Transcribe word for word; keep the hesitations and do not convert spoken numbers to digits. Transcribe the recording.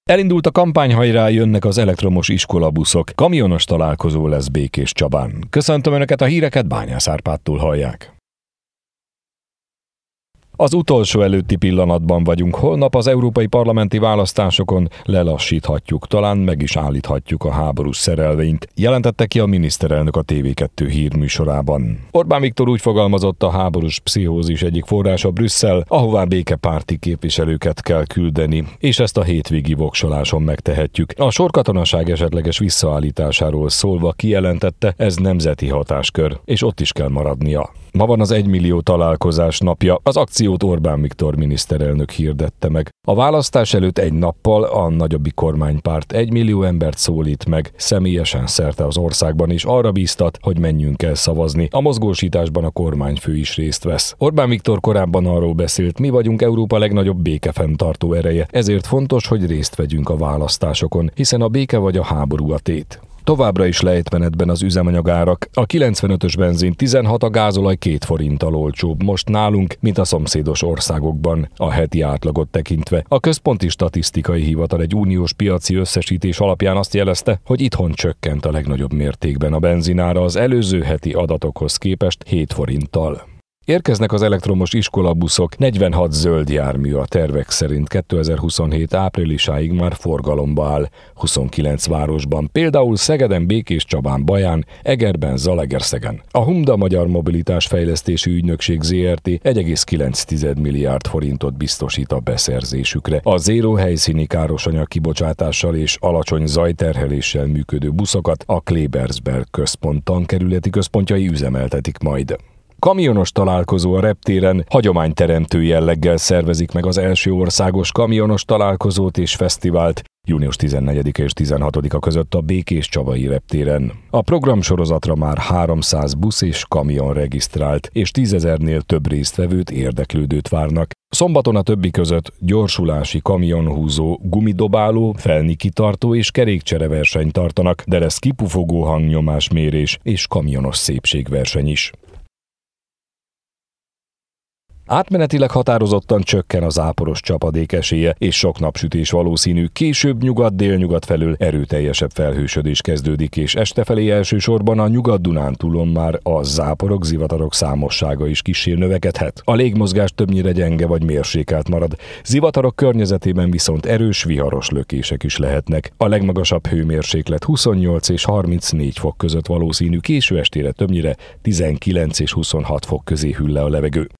Elindult a kampány, hajrá, jönnek az elektromos iskolabuszok. Kamionos találkozó lesz Békéscsabán. Köszöntöm Önöket, a híreket Bányász Árpádtól hallják. Az utolsó előtti pillanatban vagyunk. Holnap az európai parlamenti választásokon lelassíthatjuk, talán meg is állíthatjuk a háborús szerelvényt, jelentette ki a miniszterelnök a té vé kettő hírműsorában. Orbán Viktor úgy fogalmazott, a háborús pszichózis egyik forrása Brüsszel, ahová békepárti képviselőket kell küldeni, és ezt a hétvégi voksoláson megtehetjük. A sorkatonaság esetleges visszaállításáról szólva kijelentette, ez nemzeti hatáskör, és ott is kell maradnia. Ma van az egymillió találkozás napja, az akciót Orbán Viktor miniszterelnök hirdette meg. A választás előtt egy nappal a nagyobbik kormánypárt egymillió embert szólít meg, személyesen szerte az országban, és arra bíztat, hogy menjünk el szavazni. A mozgósításban a kormányfő is részt vesz. Orbán Viktor korábban arról beszélt, mi vagyunk Európa legnagyobb békefenntartó ereje, ezért fontos, hogy részt vegyünk a választásokon, hiszen a béke vagy a háború a tét. Továbbra is lejtmenetben az üzemanyagárak. A kilencvenötös benzin tizenhat, a gázolaj két forinttal olcsóbb most nálunk, mint a szomszédos országokban, a heti átlagot tekintve. A Központi Statisztikai Hivatal egy uniós piaci összesítés alapján azt jelezte, hogy itthon csökkent a legnagyobb mértékben a benzinára az előző heti adatokhoz képest hét forinttal. Érkeznek az elektromos iskolabuszok, negyvenhat zöld jármű a tervek szerint kétezer-huszonhét áprilisáig már forgalomba áll, huszonkilenc városban, például Szegeden, Békéscsabán, Baján, Egerben, Zalaegerszegen. A Humda Magyar Mobilitás Fejlesztési Ügynökség zé er té egy egész kilenc milliárd forintot biztosít a beszerzésükre. A zéró helyszíni károsanyag kibocsátással és alacsony zajterheléssel működő buszokat a Klebersberg központ tankerületi központjai üzemeltetik majd. Kamionos találkozó a reptéren, hagyományteremtő jelleggel szervezik meg az első országos kamionos találkozót és fesztivált június tizennegyedike és tizenhatodika között a Békéscsabai reptéren. A programsorozatra már háromszáz busz és kamion regisztrált, és tízezernél több résztvevőt, érdeklődőt várnak. Szombaton a többi között gyorsulási kamionhúzó, gumidobáló, felnikitartó és kerékcsereverseny tartanak, de lesz kipufogó hangnyomásmérés és kamionos szépségverseny is. Átmenetileg határozottan csökken a záporos csapadék esélye, és sok napsütés valószínű, később nyugat-délnyugat felől erőteljesebb felhősödés kezdődik, és este felé elsősorban a Nyugat-Dunántúlon már a záporok, zivatarok számossága is kissé növekedhet. A légmozgás többnyire gyenge vagy mérsékelt marad, zivatarok környezetében viszont erős, viharos lökések is lehetnek. A legmagasabb hőmérséklet huszonnyolc és harmincnégy fok között valószínű, késő estére többnyire tizenkilenc és huszonhat fok közé hűl le a levegő.